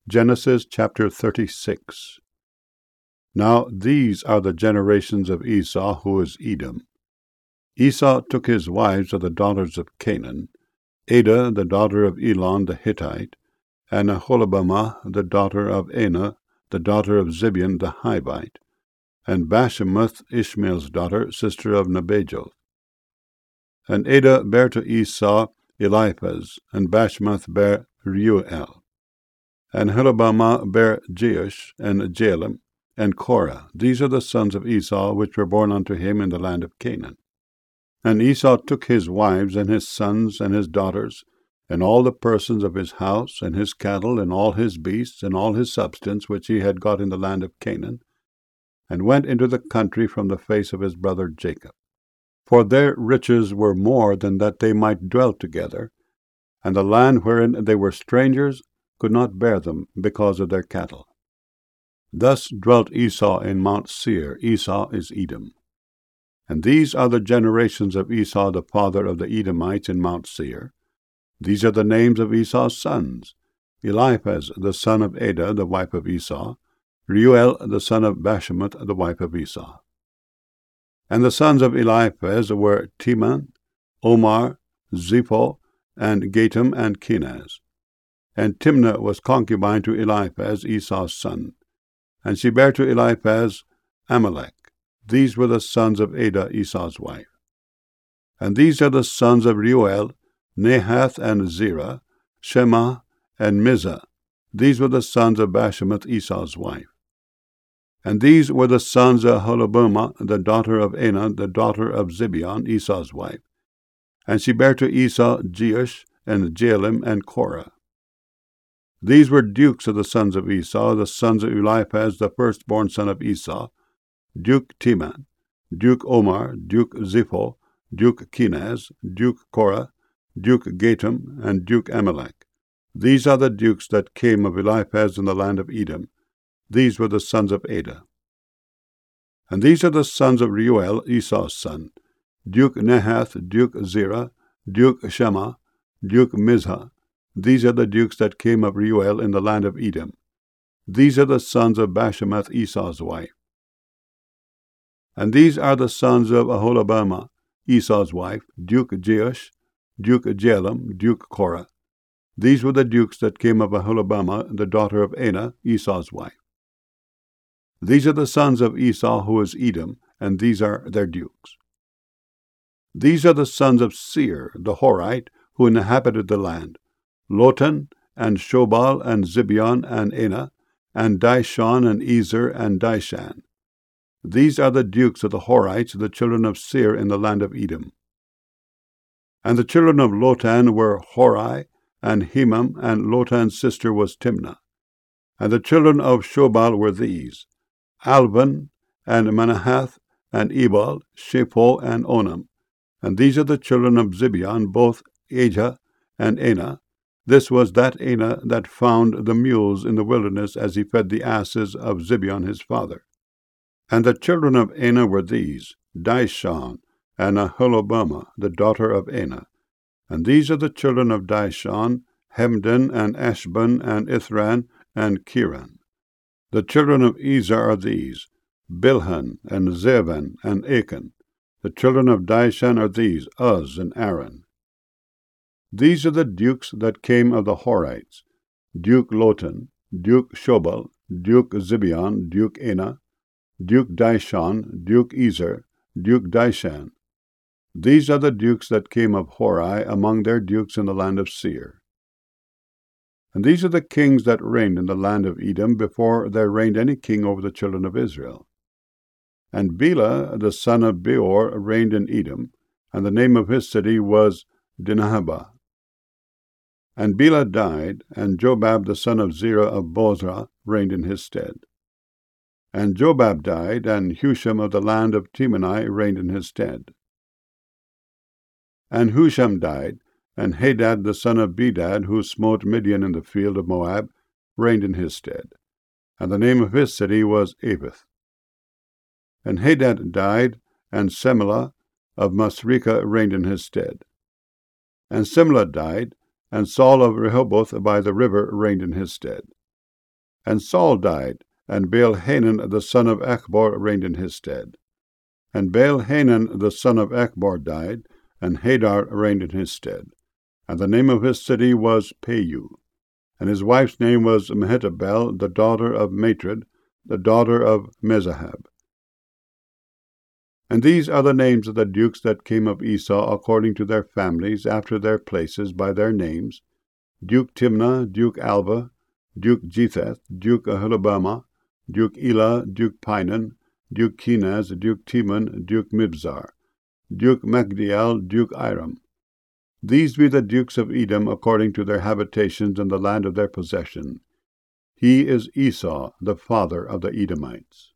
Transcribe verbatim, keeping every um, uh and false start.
Genesis chapter thirty-six. Now these are the generations of Esau, who is Edom. Esau took his wives of the daughters of Canaan, Adah the daughter of Elon the Hittite, and Aholibamah the daughter of Anah, the daughter of Zibeon the Hivite, and Bashemath Ishmael's daughter, sister of Nebajoth. And Adah bare to Esau Eliphaz, and Bashemath bare Reuel. And Aholibamah bare Jeush, and Jalem, and Korah. These are the sons of Esau, which were born unto him in the land of Canaan. And Esau took his wives, and his sons, and his daughters, and all the persons of his house, and his cattle, and all his beasts, and all his substance, which he had got in the land of Canaan, and went into the country from the face of his brother Jacob. For their riches were more than that they might dwell together, and the land wherein they were strangers could not bear them because of their cattle. Thus dwelt Esau in Mount Seir. Esau is Edom. And these are the generations of Esau the father of the Edomites in Mount Seir. These are the names of Esau's sons: Eliphaz the son of Adah, the wife of Esau; Reuel the son of Bashemath, the wife of Esau. And the sons of Eliphaz were Teman, Omar, Zepho, and Gatam, and Kenaz. And Timnah was concubine to Eliphaz, Esau's son, and she bare to Eliphaz Amalek. These were the sons of Adah, Esau's wife. And these are the sons of Reuel, Nahath, and Zerah, Shema, and Mizah. These were the sons of Bashemath, Esau's wife. And these were the sons of Aholibamah, the daughter of Anah, the daughter of Zibeon, Esau's wife. And she bare to Esau Jeush, and Jalem, and Korah. These were dukes of the sons of Esau, the sons of Eliphaz, the firstborn son of Esau: Duke Teman, Duke Omar, Duke Zepho, Duke Kenaz, Duke Korah, Duke Gatam, and Duke Amalek. These are the dukes that came of Eliphaz in the land of Edom. These were the sons of Adah. And these are the sons of Reuel, Esau's son: Duke Nahath, Duke Zerah, Duke Shema, Duke Mizah. These are the dukes that came of Reuel in the land of Edom. These are the sons of Bashemath, Esau's wife. And these are the sons of Aholibamah, Esau's wife: Duke Jeush, Duke Jalem, Duke Korah. These were the dukes that came of Aholibamah, the daughter of Anah, Esau's wife. These are the sons of Esau, who is Edom, and these are their dukes. These are the sons of Seir, the Horite, who inhabited the land: Lotan, and Shobal, and Zibeon, and Anah, and Dishon, and Ezer, and Dishan. These are the dukes of the Horites, the children of Seir in the land of Edom. And the children of Lotan were Hori, and Hemam, and Lotan's sister was Timnah. And the children of Shobal were these: Alvan, and Manahath, and Ebal, Shepho, and Onam. And these are the children of Zibeon, both Ajah and Anah. This was that Anah that found the mules in the wilderness as he fed the asses of Zibeon his father. And the children of Anah were these: Dishon, and Aholibamah, the daughter of Anah. And these are the children of Dishon: Hemdan, and Ashban, and Ithran, and Kiran. The children of Ezer are these: Bilhan, and Zevan, and Achan. The children of Dishan are these: Uz, and Aaron. These are the dukes that came of the Horites: Duke Lotan, Duke Shobal, Duke Zibeon, Duke Anah, Duke Dishon, Duke Ezer, Duke Dishan. These are the dukes that came of Hori among their dukes in the land of Seir. And these are the kings that reigned in the land of Edom before there reigned any king over the children of Israel. And Bela the son of Beor reigned in Edom, and the name of his city was Dinhabah. And Bela died, and Jobab the son of Zerah of Bozrah reigned in his stead. And Jobab died, and Husham of the land of Temani reigned in his stead. And Husham died, and Hadad the son of Bedad, who smote Midian in the field of Moab, reigned in his stead. And the name of his city was Avith. And Hadad died, and Semelah of Masrekah reigned in his stead. And Semelah died, and Saul of Rehoboth by the river reigned in his stead. And Saul died, and Baal-Hanan the son of Achbor reigned in his stead. And Baal-Hanan the son of Achbor died, and Hadar reigned in his stead. And the name of his city was Peiu. And his wife's name was Mehetabel, the daughter of Matred, the daughter of Mezahab. And these are the names of the dukes that came of Esau according to their families, after their places, by their names: Duke Timnah, Duke Alva, Duke Jetheth, Duke Aholibamah, Duke Elah, Duke Pinon, Duke Kenaz, Duke Timon, Duke Mibzar, Duke Magdiel, Duke Iram. These be the dukes of Edom according to their habitations in the land of their possession. He is Esau, the father of the Edomites.